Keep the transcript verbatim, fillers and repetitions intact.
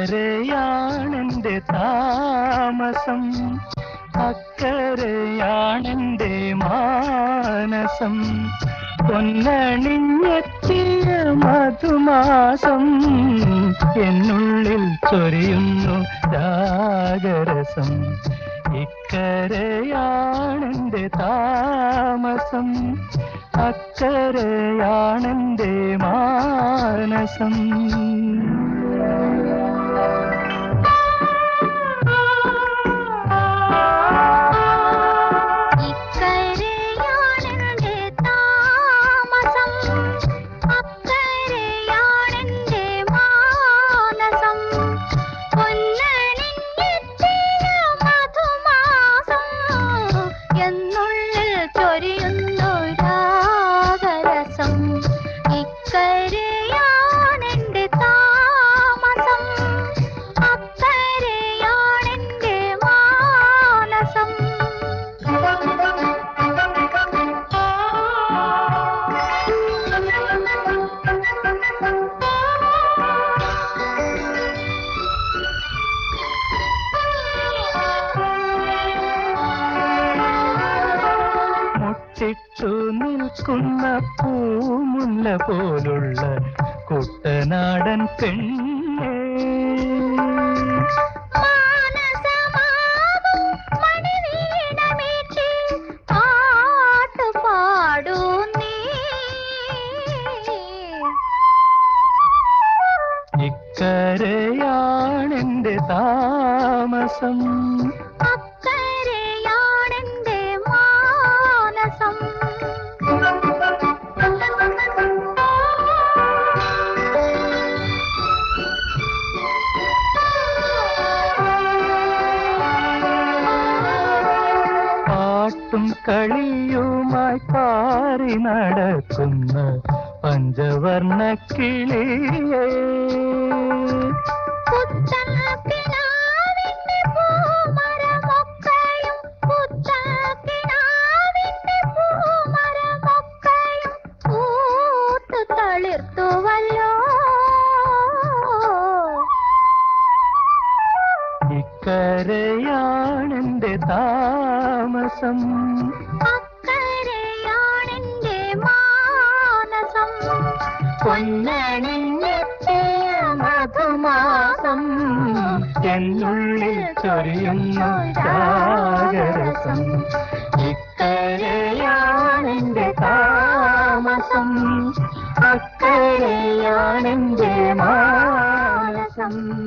ഇക്കരയാണെന്റെ താമസം, അക്കരയാണെന്റെ മാനസം. പൊന്നണിഞ്ഞെത്തിയ മധുമാസം എന്നുള്ളിൽ ചൊരിയുന്നു രാഗരസം. ഇക്കരയാണെന്റെ താമസം, അക്കരയാണെന്റെ മാനസം. ിട്ടു നിൽക്കുന്ന പൂമുല്ല പോലുള്ള കുട്ടനാടൻ പെണ്ണേ, ഇക്കരയാണെന്റെ താമസം, പാട്ടും കളിയുമായി പാറി നടക്കുന്ന പഞ്ചവർണ്ണ കിളിയേ, ഇക്കരയാണെന്റെ താമസം, അക്കരയാണെന്റെ മാനസം. പൊന്നണിഞ്ഞെത്തിയ മധുമാസം എന്നുള്ളിൽ ചൊരിയുന്നു രാഗരസം. ഇക്കരയാണെന്റെ താമസം, അക്കരയാണെന്റെ മാനസം.